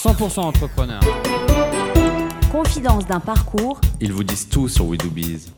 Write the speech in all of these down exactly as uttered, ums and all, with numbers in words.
cent pour cent entrepreneur. Confidence d'un parcours. Ils vous disent tout sur We Do Biz.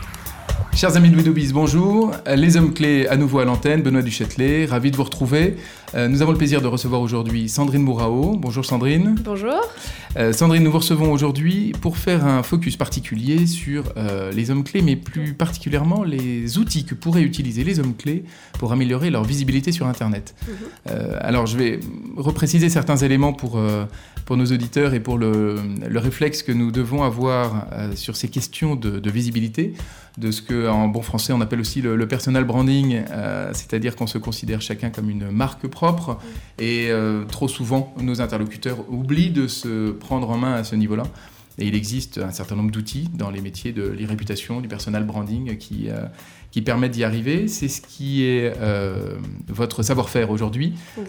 Chers amis de We Do Biz, bonjour. Les hommes clés à nouveau à l'antenne, Benoît Duchâtelet, ravi de vous retrouver. Euh, nous avons le plaisir de recevoir aujourd'hui Sandrine Mourao. Bonjour Sandrine. Bonjour. Euh, Sandrine, nous vous recevons aujourd'hui pour faire un focus particulier sur euh, les hommes clés, mais plus particulièrement les outils que pourraient utiliser les hommes clés pour améliorer leur visibilité sur Internet. Mmh. Euh, alors je vais repréciser certains éléments pour, euh, pour nos auditeurs et pour le, le réflexe que nous devons avoir euh, sur ces questions de, de visibilité, de ce qu'en bon français on appelle aussi le, le personal branding, euh, c'est-à-dire qu'on se considère chacun comme une marque propre mmh. et euh, trop souvent nos interlocuteurs oublient de se prendre en main à ce niveau-là. Et il existe un certain nombre d'outils dans les métiers de l'e-réputation, du personal branding qui, euh, qui permettent d'y arriver. C'est ce qui est euh, votre savoir-faire aujourd'hui.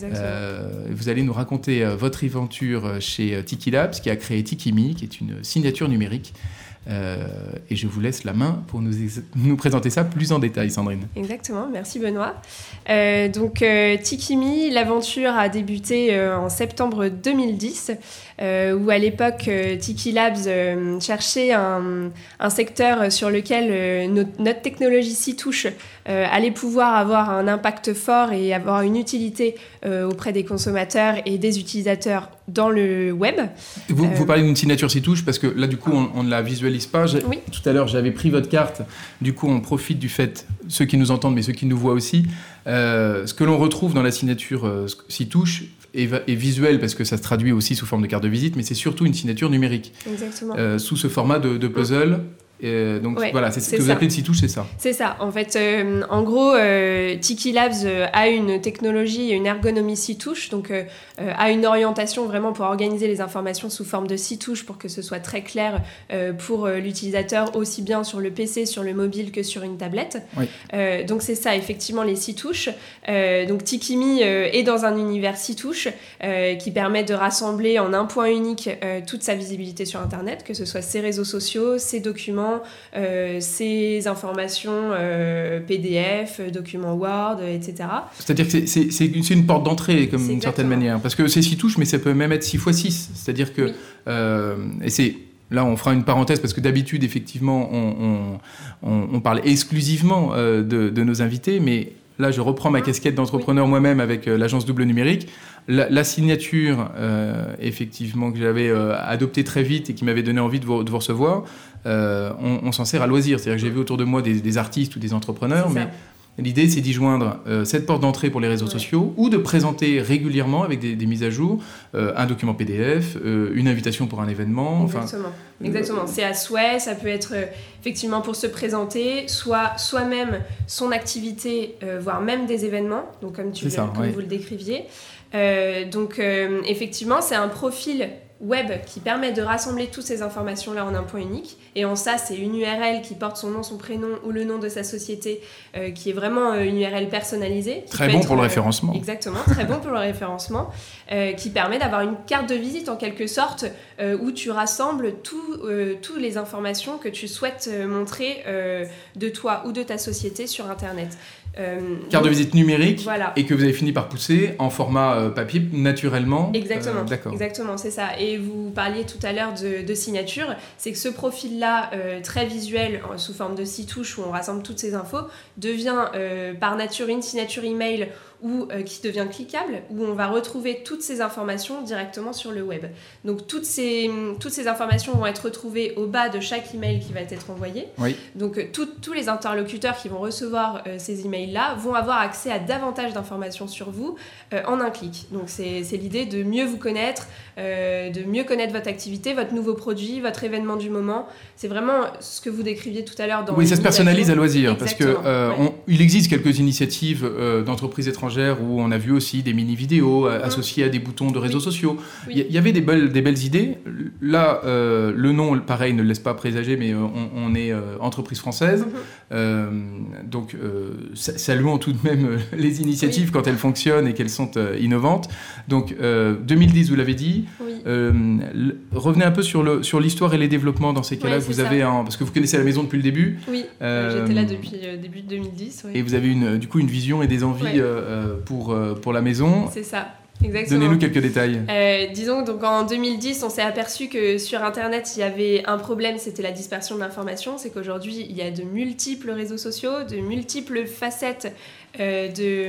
Euh, vous allez nous raconter euh, votre aventure chez Tiki Labs, qui a créé Tikimi, qui est une signature numérique. Euh, et je vous laisse la main pour nous, ex- nous présenter ça plus en détail, Sandrine. Exactement, merci Benoît. Euh, donc euh, Tikimi, l'aventure a débuté euh, en septembre deux mille dix, euh, où à l'époque euh, Tiki Labs euh, cherchait un, un secteur sur lequel euh, notre, notre technologie s'y touche, euh, allait pouvoir avoir un impact fort et avoir une utilité euh, auprès des consommateurs et des utilisateurs dans le web. Vous, euh, vous parlez d'une signature s'y touche parce que là du coup on, on ne la visualise pas. J'ai, oui. Tout à l'heure j'avais pris votre carte, du coup on profite du fait, ceux qui nous entendent mais ceux qui nous voient aussi, euh, ce que l'on retrouve dans la signature euh, s'y touche est, est visuel parce que ça se traduit aussi sous forme de carte de visite, mais c'est surtout une signature numérique. Exactement. Euh, sous ce format de, de puzzle. Et donc ouais, voilà, c'est ce c'est que vous ça. appelez une s'y touche, c'est ça. C'est ça. En fait, euh, en gros, euh, Tiki Labs euh, a une technologie et une ergonomie s'y touche, donc euh, euh, a une orientation vraiment pour organiser les informations sous forme de s'y touche pour que ce soit très clair euh, pour euh, l'utilisateur, aussi bien sur le P C, sur le mobile que sur une tablette. Oui. Euh, donc c'est ça, effectivement, les s'y touches. Euh, donc Tikimi euh, est dans un univers s'y touche euh, qui permet de rassembler en un point unique euh, toute sa visibilité sur Internet, que ce soit ses réseaux sociaux, ses documents, Euh, ces informations euh, P D F, documents Word, et cetera. C'est-à-dire que c'est, c'est, c'est, une, c'est une porte d'entrée, comme d'une certaine exactement. manière. Parce que c'est six touches, mais ça peut même être six fois six. C'est-à-dire que... Oui. Euh, et c'est... Là, on fera une parenthèse parce que d'habitude, effectivement, on, on, on, on parle exclusivement euh, de, de nos invités, mais là, je reprends ma casquette d'entrepreneur oui. moi-même avec euh, l'agence Double Numérique. La, la signature, euh, effectivement, que j'avais euh, adoptée très vite et qui m'avait donné envie de vous, de vous recevoir, euh, on, on s'en sert à loisir. C'est-à-dire que j'ai vu autour de moi des, des artistes ou des entrepreneurs, mais l'idée, c'est d'y joindre euh, cette porte d'entrée pour les réseaux ouais. sociaux ou de présenter régulièrement, avec des, des mises à jour, euh, un document P D F, euh, une invitation pour un événement. Exactement. Enfin, Exactement. Euh, c'est à souhait. Ça peut être euh, effectivement pour se présenter, soit soi-même son activité, euh, voire même des événements. Donc, comme, tu, ça, comme ouais. vous le décriviez. Euh, donc, euh, effectivement, c'est un profil web qui permet de rassembler toutes ces informations-là en un point unique. Et en ça, c'est une U R L qui porte son nom, son prénom ou le nom de sa société, euh, qui est vraiment euh, une U R L personnalisée. Très bon être, pour le référencement. Euh, exactement, très bon pour le référencement, euh, qui permet d'avoir une carte de visite en quelque sorte, euh, où tu rassembles toutes euh, les informations que tu souhaites euh, montrer euh, de toi ou de ta société sur Internet. Euh, carte donc, de visite numérique voilà. et que vous avez fini par pousser en format euh, papier naturellement. Exactement, euh, d'accord. exactement, c'est ça. Et vous parliez tout à l'heure de, de signature, c'est que ce profil-là, euh, très visuel, sous forme de six touches où on rassemble toutes ces infos, devient euh, par nature une signature email ou euh, qui devient cliquable, où on va retrouver toutes ces informations directement sur le web. Donc toutes ces, toutes ces informations vont être retrouvées au bas de chaque email qui va être envoyé. Oui. Donc tout, tous les interlocuteurs qui vont recevoir euh, ces emails-là vont avoir accès à davantage d'informations sur vous euh, en un clic. Donc c'est, c'est l'idée de mieux vous connaître, euh, de mieux connaître votre activité, votre nouveau produit, votre événement du moment. C'est vraiment ce que vous décriviez tout à l'heure dans oui, ça se personnalise à loisir. Exactement. Parce que euh, ouais. on, il existe quelques initiatives euh, d'entreprises étrangères où on a vu aussi des mini-vidéos mmh. associées à des boutons de réseaux oui. sociaux. Il oui. y, y avait des belles, des belles idées. Là, euh, le nom, pareil, ne le laisse pas présager, mais on, on est euh, entreprise française. Mmh. Euh, donc, euh, saluons tout de même les initiatives oui. quand elles fonctionnent et qu'elles sont euh, innovantes. Donc, euh, deux mille dix, vous l'avez dit. Oui. Euh, l- revenez un peu sur, le, sur l'histoire et les développements dans ces cas-là ouais, que vous ça. avez, en, parce que vous connaissez la maison depuis le début. Oui, euh, j'étais là depuis euh, début deux mille dix. Oui. Et vous avez une, du coup une vision et des envies ouais. euh, pour, euh, pour la maison. C'est ça. Exactement. Donnez-nous quelques détails. Euh, disons donc en deux mille dix, on s'est aperçu que sur Internet, il y avait un problème, c'était la dispersion de l'information. C'est qu'aujourd'hui, il y a de multiples réseaux sociaux, de multiples facettes, euh, de,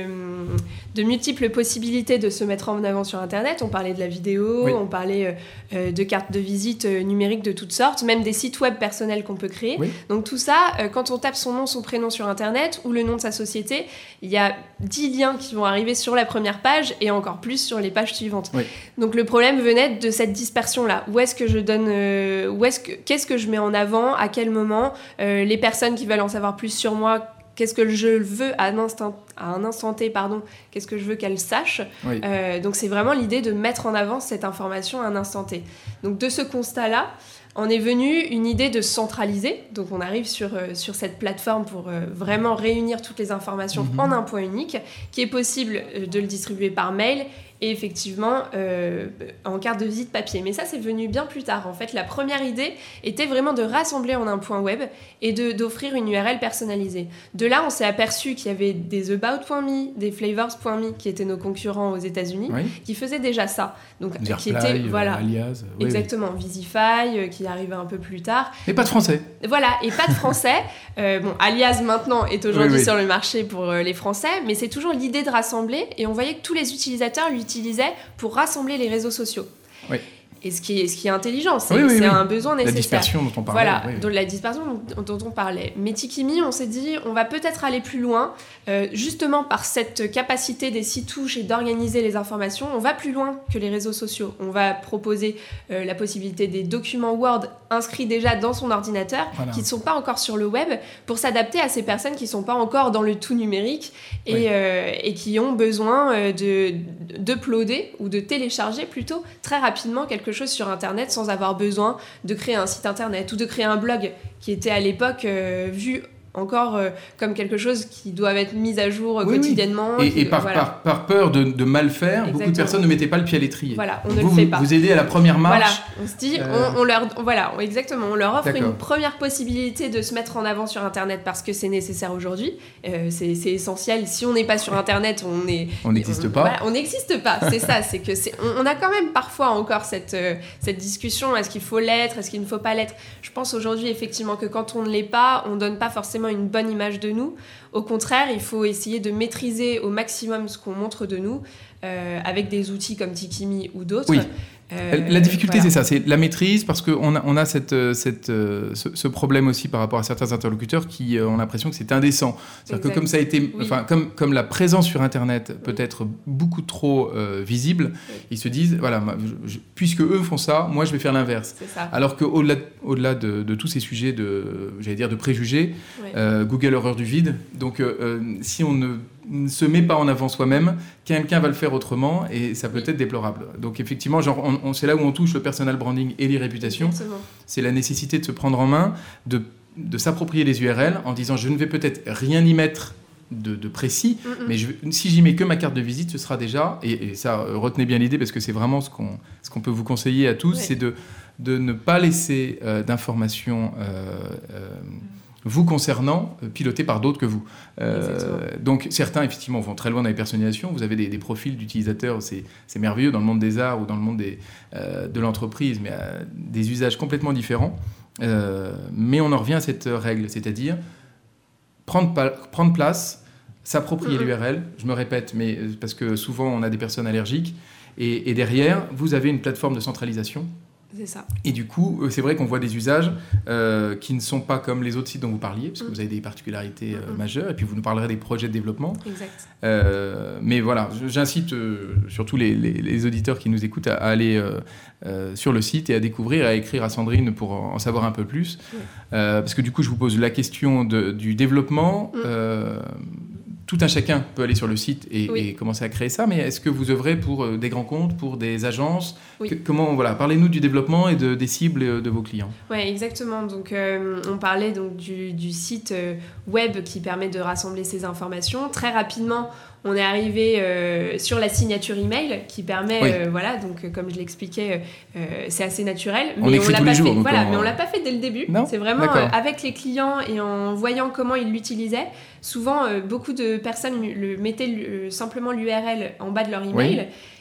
de multiples possibilités de se mettre en avant sur Internet. On parlait de la vidéo, oui. on parlait euh, de cartes de visite euh, numériques de toutes sortes, même des sites web personnels qu'on peut créer. Oui. Donc tout ça, euh, quand on tape son nom, son prénom sur Internet ou le nom de sa société, il y a dix liens qui vont arriver sur la première page et encore plus sur les pages suivantes. Oui. Donc le problème venait de cette dispersion-là. Où est-ce que je donne, euh, où est-ce que, qu'est-ce que je mets en avant, à quel moment, euh, les personnes qui veulent en savoir plus sur moi, qu'est-ce que je veux à un instant, à un instant T, pardon, qu'est-ce que je veux qu'elles sachent. Oui. Euh, donc c'est vraiment l'idée de mettre en avant cette information à un instant T. Donc de ce constat-là, on est venu une idée de centraliser. Donc on arrive sur, euh, sur cette plateforme pour euh, vraiment réunir toutes les informations mmh. en un point unique, qui est possible euh, de le distribuer par mail et effectivement euh, en carte de visite papier. Mais ça, c'est venu bien plus tard. En fait, la première idée était vraiment de rassembler en un point web et de, d'offrir une U R L personnalisée. De là, on s'est aperçu qu'il y avait des about point me, des flavors point me, qui étaient nos concurrents aux États-Unis, oui. qui faisaient déjà ça. Donc, qui étaient, euh, voilà, Alias. Oui, exactement, oui. Visify, euh, qui arrivait un peu plus tard. Mais pas de français. Voilà, et pas de français. euh, bon, Alias, maintenant, est aujourd'hui oui, oui. sur le marché pour euh, les Français, mais c'est toujours l'idée de rassembler, et on voyait que tous les utilisateurs l'utilisaient pour rassembler les réseaux sociaux. Oui. Et ce qui est, ce qui est intelligent, c'est, oui, oui, c'est oui. un besoin nécessaire. La dispersion dont on parlait. Voilà, oui, oui. donc la dispersion dont, dont on parlait. Mais Tikimi, on s'est dit, on va peut-être aller plus loin, euh, justement par cette capacité des six touches et d'organiser les informations, on va plus loin que les réseaux sociaux. On va proposer euh, la possibilité des documents Word inscrits déjà dans son ordinateur, voilà. qui ne sont pas encore sur le web, pour s'adapter à ces personnes qui ne sont pas encore dans le tout numérique et, oui. euh, et qui ont besoin euh, de, d'uploader ou de télécharger plutôt très rapidement quelque chose sur Internet sans avoir besoin de créer un site Internet ou de créer un blog qui était à l'époque euh, vu encore euh, comme quelque chose qui doit être mis à jour euh, oui, quotidiennement. Oui. Et, qui, et par, voilà. par, par peur de, de mal faire, Exactement. beaucoup de personnes ne mettaient pas le pied à l'étrier. Voilà, on vous, ne le fait pas. Vous aidez à la première marche. Voilà, on se dit, euh... on, on leur, voilà, exactement, on leur offre D'accord. une première possibilité de se mettre en avant sur Internet parce que c'est nécessaire aujourd'hui. Euh, c'est, c'est essentiel. Si on n'est pas sur Internet, on est. On n'existe pas. Voilà, on n'existe pas. C'est ça. C'est que c'est. On, on a quand même parfois encore cette euh, cette discussion. Est-ce qu'il faut l'être? Est-ce qu'il ne faut pas l'être? Je pense aujourd'hui effectivement que quand on ne l'est pas, on donne pas forcément une bonne image de nous. Au contraire, il faut essayer de maîtriser au maximum ce qu'on montre de nous euh, avec des outils comme Tikimi ou d'autres. Oui. Euh, la difficulté, voilà. c'est ça, c'est la maîtrise, parce qu'on a, on a cette, cette, ce, ce problème aussi par rapport à certains interlocuteurs qui euh, ont l'impression que c'est indécent. C'est-à-dire exact. que comme ça a été, oui. enfin, comme, comme la présence sur Internet peut oui. être beaucoup trop euh, visible, oui. ils se disent, voilà, je, je, puisque eux font ça, moi je vais faire l'inverse. C'est ça. Alors qu'au-delà, au-delà de, de tous ces sujets de, j'allais dire, de préjugés, oui. euh, Google horreur du vide. Donc, euh, si on ne ne se met pas en avant soi-même, quelqu'un va le faire autrement et ça peut oui. être déplorable. Donc effectivement, genre, on, on, c'est là où on touche le personal branding et les réputations. Exactement. C'est la nécessité de se prendre en main, de, de s'approprier les U R L en disant je ne vais peut-être rien y mettre de, de précis, mm-hmm. mais je, si j'y mets que ma carte de visite, ce sera déjà, et, et ça, retenez bien l'idée parce que c'est vraiment ce qu'on, ce qu'on peut vous conseiller à tous, oui. c'est de, de ne pas laisser euh, d'informations euh, euh, vous concernant, euh, piloté par d'autres que vous. Euh, donc certains, effectivement, vont très loin dans les personnalisations. Vous avez des, des profils d'utilisateurs, c'est, c'est merveilleux dans le monde des arts ou dans le monde des, euh, de l'entreprise, mais euh, des usages complètement différents. Euh, mais on en revient à cette règle, c'est-à-dire prendre, pa- prendre place, s'approprier mmh. l'U R L. Je me répète, mais parce que souvent on a des personnes allergiques. Et, et derrière, vous avez une plateforme de centralisation. C'est ça. Et du coup, c'est vrai qu'on voit des usages euh, qui ne sont pas comme les autres sites dont vous parliez, parce que mmh. vous avez des particularités euh, mmh. majeures, et puis vous nous parlerez des projets de développement. Exact. Euh, mais voilà, j'incite euh, surtout les, les, les auditeurs qui nous écoutent à, à aller euh, euh, sur le site et à découvrir, à écrire à Sandrine pour en savoir un peu plus. Mmh. Euh, parce que du coup, je vous pose la question de, du développement. Mmh. Euh, Tout un chacun peut aller sur le site et, oui. et commencer à créer ça, mais est-ce que vous œuvrez pour euh, des grands comptes, pour des agences oui. que, comment, voilà, parlez-nous du développement et de, des cibles de vos clients. Oui, exactement. Donc, euh, on parlait donc, du, du site euh, web qui permet de rassembler ces informations. Très rapidement, on est arrivé euh, sur la signature email qui permet, oui. euh, voilà, donc euh, comme je l'expliquais, euh, c'est assez naturel. On mais écrit on l'a tous pas les jours. Fait, voilà, on... mais on l'a pas fait dès le début. Non, c'est vraiment euh, avec les clients et en voyant comment ils l'utilisaient. Souvent, euh, beaucoup de personnes le, mettaient le, simplement l'U R L en bas de leur email. Oui.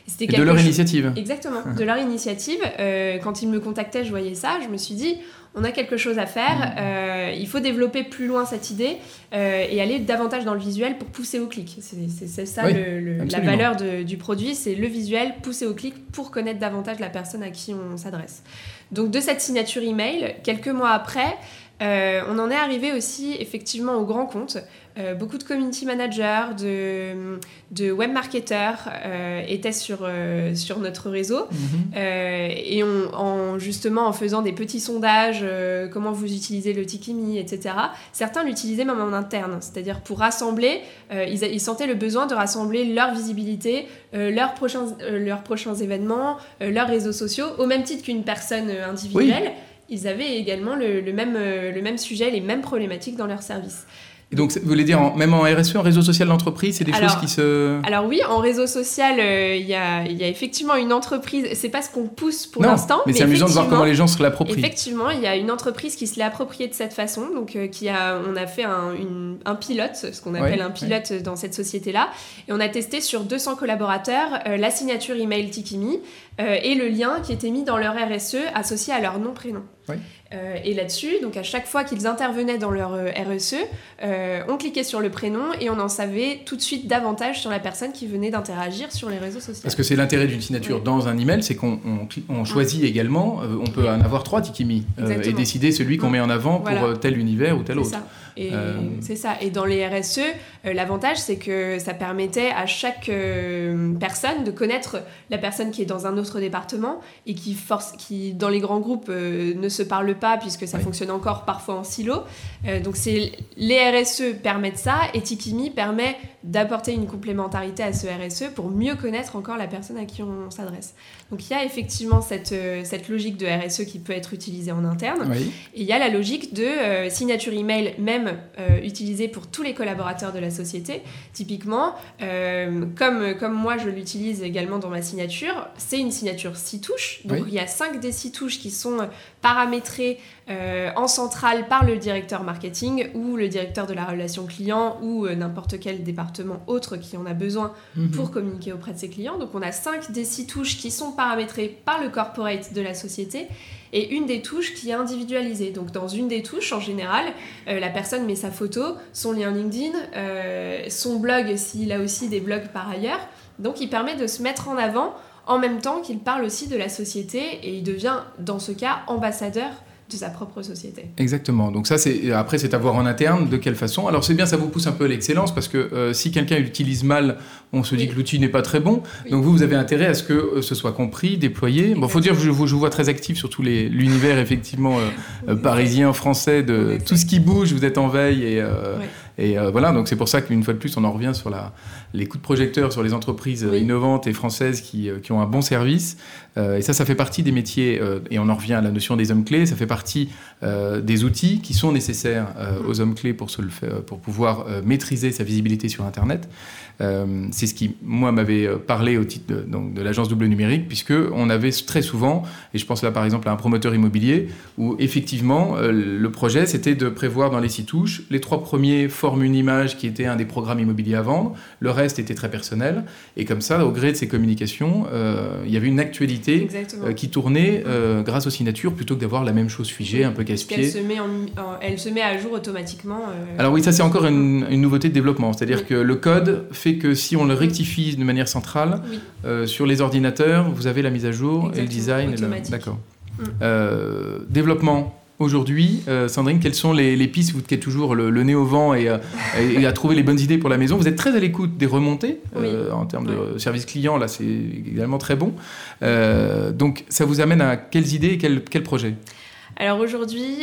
C'était Et de leur chose... initiative. Exactement, de leur initiative. Euh, quand ils me contactaient, je voyais ça, je me suis dit, on a quelque chose à faire, euh, il faut développer plus loin cette idée euh, et aller davantage dans le visuel pour pousser au clic. C'est, c'est, c'est ça oui, le, le, la valeur de, du produit, c'est le visuel, pousser au clic pour connaître davantage la personne à qui on s'adresse. Donc de cette signature email, quelques mois après, euh, on en est arrivé aussi effectivement au grand compte. Euh, beaucoup de community managers, de, de web marketeurs euh, étaient sur, euh, sur notre réseau. Mm-hmm. Euh, et on, en, justement en faisant des petits sondages, euh, comment vous utilisez le Tikimi, et cetera. Certains l'utilisaient même en interne, c'est-à-dire pour rassembler, euh, ils, ils sentaient le besoin de rassembler leur visibilité, euh, leurs, prochains, euh, leurs prochains événements, euh, leurs réseaux sociaux, au même titre qu'une personne individuelle. Oui. Ils avaient également le, le, même, euh, le même sujet, les mêmes problématiques dans leur service. Et donc, vous voulez dire, en, même en R S E, en réseau social d'entreprise, c'est des alors, choses qui se... Alors oui, en réseau social, il euh, y, a, y a effectivement une entreprise, c'est pas ce qu'on pousse pour non, l'instant. mais, mais c'est amusant de voir comment les gens se l'approprient. Effectivement, il y a une entreprise qui se l'est appropriée de cette façon. Donc, euh, qui a, on a fait un, une, un pilote, ce qu'on appelle ouais, un pilote ouais. dans cette société-là. Et on a testé sur deux cents collaborateurs euh, la signature email Tikimi euh, et le lien qui était mis dans leur R S E associé à leur nom-prénom. Oui. Euh, et là-dessus, donc à chaque fois qu'ils intervenaient dans leur euh, R S E, euh, on cliquait sur le prénom et on en savait tout de suite davantage sur la personne qui venait d'interagir sur les réseaux sociaux. Parce que c'est l'intérêt d'une signature oui. dans un email, c'est qu'on on, on choisit oui. également, euh, on peut oui. en avoir trois Tikimi euh, et décider celui qu'on met en avant pour voilà. tel univers ou tel c'est autre. Ça. Et euh... c'est ça. Et dans les R S E, euh, l'avantage, c'est que ça permettait à chaque euh, personne de connaître la personne qui est dans un autre département et qui, force, qui dans les grands groupes, euh, ne se parle pas puisque ça oui. fonctionne encore parfois en silo. Euh, donc c'est, les R S E permettent ça et Tikimi permet d'apporter une complémentarité à ce R S E pour mieux connaître encore la personne à qui on s'adresse. Donc il y a effectivement cette, euh, cette logique de R S E qui peut être utilisée en interne. Oui. Et il y a la logique de euh, signature email même euh, utilisée pour tous les collaborateurs de la société. Typiquement, euh, comme, comme moi je l'utilise également dans ma signature, c'est une signature six touches. Donc oui. il y a cinq des six touches qui sont paramétrées euh, en centrale par le directeur marketing ou le directeur de la relation client ou euh, n'importe quel département autre qui en a besoin mmh. pour communiquer auprès de ses clients. Donc on a cinq des six touches qui sont paramétrées par le corporate de la société et une des touches qui est individualisée. Donc dans une des touches, en général, euh, la personne met sa photo, son lien LinkedIn, euh, son blog s'il a aussi des blogs par ailleurs. Donc il permet de se mettre en avant en même temps qu'il parle aussi de la société et il devient, dans ce cas, ambassadeur de sa propre société. Exactement. Donc ça, c'est, après, c'est à voir en interne de quelle façon. Alors c'est bien, ça vous pousse un peu à l'excellence parce que euh, si quelqu'un l'utilise mal, on se dit oui. que l'outil n'est pas très bon. Oui. Donc vous, vous avez intérêt à ce que euh, ce soit compris, déployé. Bon, faut dire que je, je vous vois très actif sur tout les, l'univers effectivement euh, euh, parisien, français, de oui, tout ce qui bouge. Vous êtes en veille et euh, oui. Et euh, voilà, donc c'est pour ça qu'une fois de plus, on en revient sur la, les coups de projecteur sur les entreprises oui. innovantes et françaises qui, qui ont un bon service. Euh, et ça, ça fait partie des métiers, euh, et on en revient à la notion des hommes-clés, ça fait partie euh, des outils qui sont nécessaires euh, aux hommes-clés pour, se le faire, pour pouvoir euh, maîtriser sa visibilité sur Internet. Euh, c'est ce qui, moi, m'avait parlé au titre de, donc, de l'agence Double Numérique, puisqu'on avait très souvent, et je pense là par exemple à un promoteur immobilier, où effectivement, euh, le projet, c'était de prévoir dans les six touches les trois premiers forment une image qui était un des programmes immobiliers à vendre, le reste était très personnel, et comme ça, au gré de ces communications, euh, il y avait une actualité euh, qui tournait euh, grâce aux signatures, plutôt que d'avoir la même chose figée, un peu casse-pied. Elle se met, en, en, elle se met à jour automatiquement. Euh... Alors oui, ça c'est encore une, une nouveauté de développement, c'est-à-dire oui. que le code fait que si on le rectifie de manière centrale, oui. euh, sur les ordinateurs, vous avez la mise à jour exactement, et le design. Et le... D'accord. Mm. Euh, développement. Aujourd'hui, euh, Sandrine, quelles sont les, les pistes? Vous qui êtes toujours le, le nez au vent et, euh, et à trouver les bonnes idées pour la maison. Vous êtes très à l'écoute des remontées euh, oui. en termes de oui. service client. Là, c'est également très bon. Euh, donc, ça vous amène à quelles idées et quels quel projets? Alors aujourd'hui,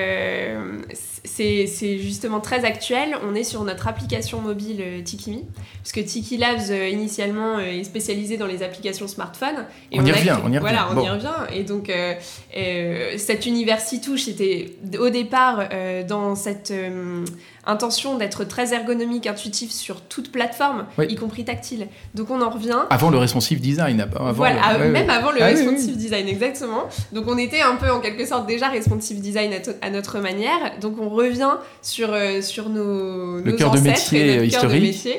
euh, c'est, c'est justement très actuel. On est sur notre application mobile euh, Tikimi, puisque Tiki Labs euh, initialement euh, est spécialisé dans les applications smartphone. Et on, on y revient, créé, on y revient. Voilà, on bon. y revient. Et donc euh, euh, cet univers six touches était au départ euh, dans cette euh, intention d'être très ergonomique, intuitif sur toute plateforme, oui. y compris tactile. Donc on en revient. Avant le responsive design. Avant voilà, le... même ouais, avant le ah, responsive oui, oui. design, exactement. Donc on était un peu en quelque sorte déjà responsive design à, to- à notre manière. Donc on revient sur, euh, sur nos, le nos cœur ancêtres de métier et notre historique. cœur de métier.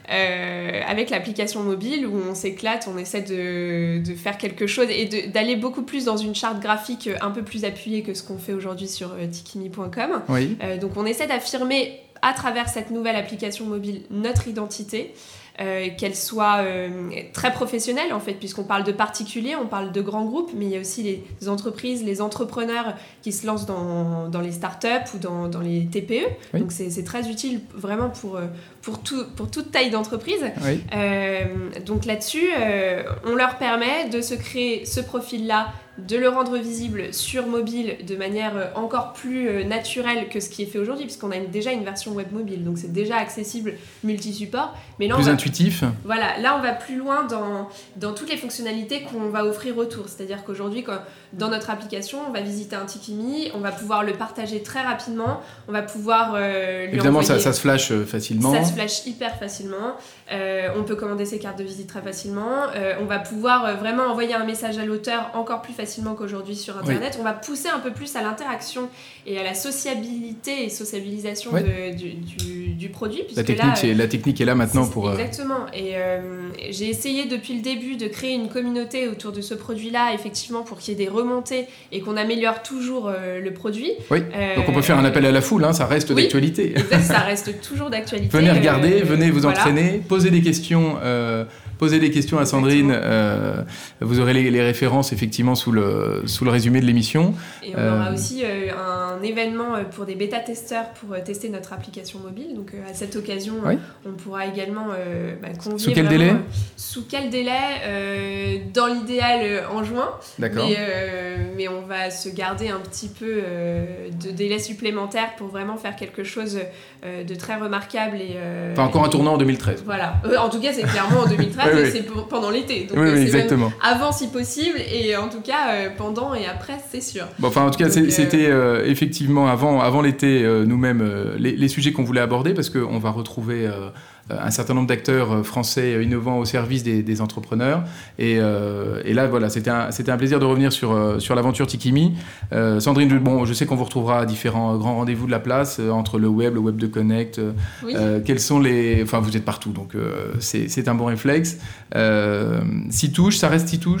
euh, avec l'application mobile où on s'éclate, on essaie de, de faire quelque chose et de, d'aller beaucoup plus dans une charte graphique un peu plus appuyée que ce qu'on fait aujourd'hui sur euh, tikimi point com. Oui. Euh, donc on essaie d'affirmer à travers cette nouvelle application mobile notre identité. Euh, qu'elle soit euh, très professionnelle en fait, puisqu'on parle de particuliers, on parle de grands groupes, mais il y a aussi les entreprises, les entrepreneurs qui se lancent dans, dans les startups ou dans, dans les T P E. Oui. Donc c'est, c'est très utile vraiment pour, pour, tout, pour toute taille d'entreprise. Oui. Euh, donc là-dessus, euh, on leur permet de se créer ce profil-là, de le rendre visible sur mobile de manière encore plus naturelle que ce qui est fait aujourd'hui, puisqu'on a une, déjà une version web mobile, donc c'est déjà accessible multi-support. Mais là, plus on va, intuitif. Voilà, là on va plus loin dans, dans toutes les fonctionnalités qu'on va offrir autour. C'est-à-dire qu'aujourd'hui, quand, dans notre application, on va visiter un Tikimi, on va pouvoir le partager très rapidement, on va pouvoir euh, lui Évidemment, envoyer... ça, ça se flash facilement. Ça se flash hyper facilement. Euh, on peut commander ses cartes de visite très facilement. Euh, on va pouvoir euh, vraiment envoyer un message à l'auteur encore plus facilement qu'aujourd'hui sur Internet. Oui. On va pousser un peu plus à l'interaction et à la sociabilité et sociabilisation oui. de, du, du, du produit. La technique, là, c'est, la technique est là maintenant pour... Exactement. Et euh, j'ai essayé depuis le début de créer une communauté autour de ce produit-là, effectivement, pour qu'il y ait des remontées et qu'on améliore toujours euh, le produit. Oui, euh, donc on peut faire un appel à la foule, hein, ça reste oui, d'actualité. Exact, ça reste toujours d'actualité. Venez regarder, euh, venez vous voilà. entraîner, posez des questions... Euh, Posez des questions à Sandrine, euh, vous aurez les, les références effectivement sous le, sous le résumé de l'émission. Et on euh... aura aussi euh, un événement pour des bêta-testeurs pour euh, tester notre application mobile. Donc euh, à cette occasion, oui. on pourra également euh, bah, convier. Sous quel délai ? Sous quel délai euh, Dans l'idéal euh, en juin. D'accord. Mais, euh, mais on va se garder un petit peu euh, de délai supplémentaire pour vraiment faire quelque chose euh, de très remarquable. Et, euh, enfin encore un tournant en deux mille treize. Voilà. Euh, en tout cas, c'est clairement en deux mille treize. Oui, oui. C'est pour, pendant l'été, donc oui, oui, c'est exactement. Même avant si possible, et en tout cas euh, pendant et après, c'est sûr. Bon, enfin, en tout cas, donc, c'était euh, effectivement avant, avant l'été euh, nous-mêmes euh, les, les sujets qu'on voulait aborder, parce qu'on va retrouver euh, un certain nombre d'acteurs français innovants au service des, des entrepreneurs. Et, euh, et là, voilà, c'était un, c'était un plaisir de revenir sur, euh, sur l'aventure Tikimi. Euh, Sandrine, bon, je sais qu'on vous retrouvera à différents grands rendez-vous de la place, euh, entre le web, le web de Connect. Oui. Euh, quels sont les... Enfin, vous êtes partout, donc euh, c'est, c'est un bon réflexe. Euh, Sitouche, ça reste Sitouche ?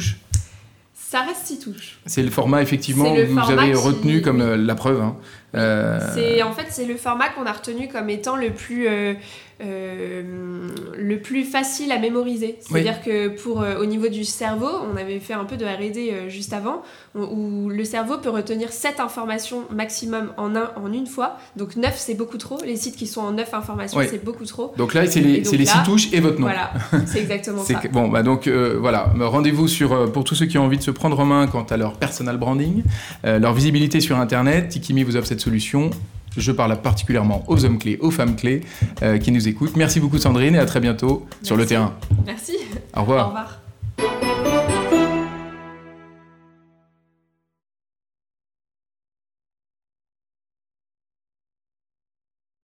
Ça reste Sitouche. C'est le format, effectivement, le que vous format avez qui... retenu comme oui. euh, la preuve. Hein. Euh... C'est, en fait, c'est le format qu'on a retenu comme étant le plus, euh, euh, le plus facile à mémoriser. C'est-à-dire oui. que pour, euh, au niveau du cerveau, on avait fait un peu de R et D euh, juste avant, où, où le cerveau peut retenir sept informations maximum en, un, en une fois. Donc neuf, c'est beaucoup trop. Les sites qui sont en neuf informations, oui. c'est beaucoup trop. Donc là, c'est les, donc c'est les là, six touches et votre nom. Voilà, c'est exactement c'est ça. Que, bon, bah donc euh, voilà, rendez-vous sur, pour tous ceux qui ont envie de se prendre en main quant à leur personal branding, euh, leur visibilité sur Internet. Tikimi vous offre cette solution. Je parle particulièrement aux hommes clés, aux femmes clés euh, qui nous écoutent. Merci beaucoup Sandrine et à très bientôt Merci. Sur le terrain. Merci. Au revoir. Au revoir.